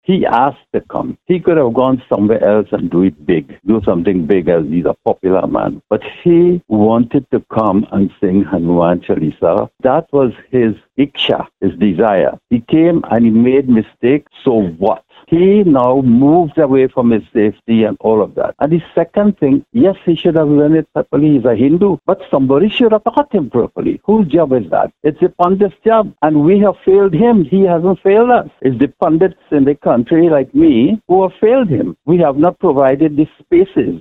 He asked to come. He could have gone somewhere else and do it big, do something big as he's a popular man. But he wanted to come and sing Hanuman Chalisa. That was his iksha, his desire. He came and he made mistakes, so what? He now moves away from his safety and all of that. And the second thing, yes, he should have learned it properly. He's a Hindu, but somebody should have taught him properly. Whose job is that? It's the pundit's job. And we have failed him. He hasn't failed us. It's the pundits in the country like me who have failed him. We have not provided the spaces